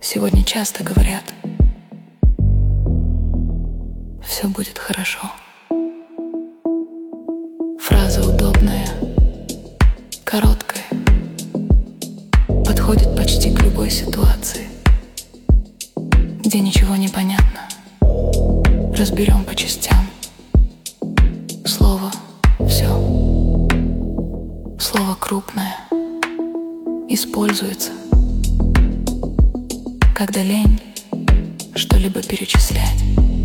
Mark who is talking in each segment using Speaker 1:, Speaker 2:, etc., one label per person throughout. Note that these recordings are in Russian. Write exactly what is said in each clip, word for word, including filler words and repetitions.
Speaker 1: Сегодня часто говорят: все будет хорошо. Фраза удобная, короткая, подходит почти к любой ситуации, где ничего не понятно. Разберем по частям. Слово «все». Слово крупное используется, когда лень что-либо перечислять.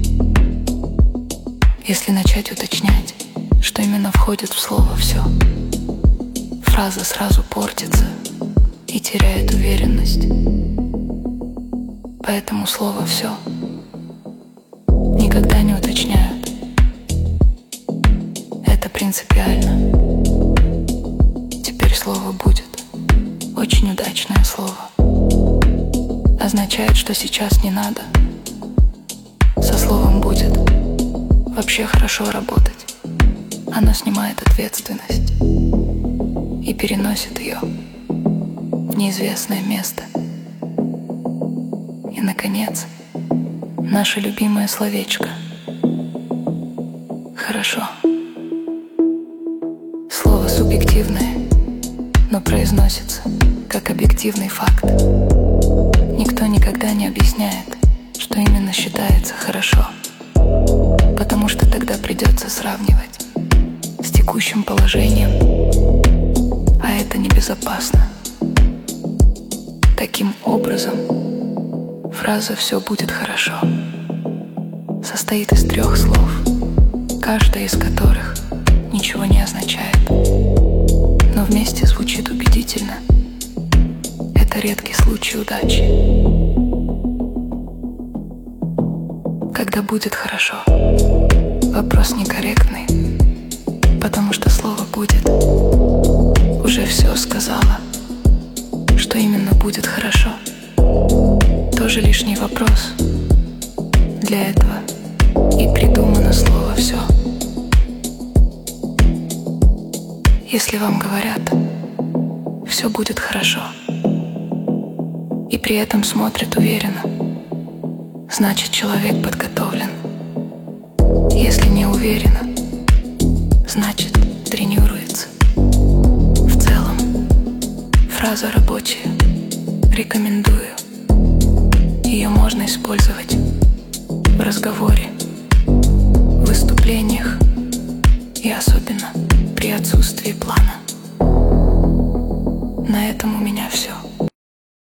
Speaker 1: Если начать уточнять, что именно входит в слово «все», фраза сразу портится и теряет уверенность. Поэтому слово «все» никогда не уточняют. Это принципиально. Теперь слово «будет» — очень удачное слово. Означает, что сейчас не надо. Со словом «будет» вообще хорошо работать. Оно снимает ответственность и переносит ее в неизвестное место. И, наконец, наше любимое словечко «хорошо». Слово субъективное, но произносится как объективный факт. Никто никогда не объясняет, что именно считается хорошо, потому что тогда придется сравнивать с текущим положением, а это небезопасно. Таким образом, фраза «все будет хорошо» состоит из трех слов, каждая из которых ничего не означает, но вместе звучит убедительно. Это редкий случай удачи. Когда будет хорошо? Вопрос некорректный, потому что слово «будет» уже все сказала. Что именно будет хорошо? Тоже лишний вопрос. Для этого и придумано слово «все». Если вам говорят «все будет хорошо», и при этом смотрят уверенно, значит, человек подготовлен. Если не уверенно, значит, тренируется. В целом, фраза рабочая. Рекомендую. Ее можно использовать в разговоре, в выступлениях и особенно при отсутствии плана. На этом у меня все.